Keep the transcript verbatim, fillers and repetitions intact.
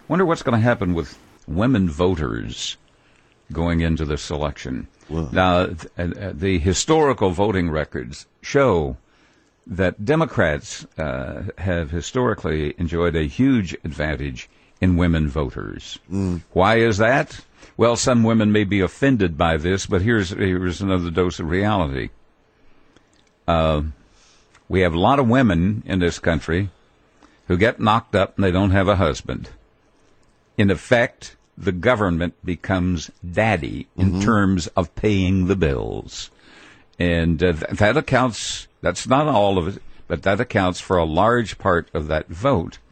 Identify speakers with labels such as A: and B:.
A: Wonder what's going to happen with women voters going into this election.
B: Well,
A: now, th- uh, the historical voting records show that Democrats uh, have historically enjoyed a huge advantage in women voters.
B: Mm.
A: Why is that? Well, some women may be offended by this, but here's here's another dose of reality. Uh, we have a lot of women in this country who get knocked up and they don't have a husband. In effect, the government becomes daddy in
B: Mm-hmm.
A: terms of paying the bills. And uh, th- that accounts, that's not all of it, but that accounts for a large part of that vote.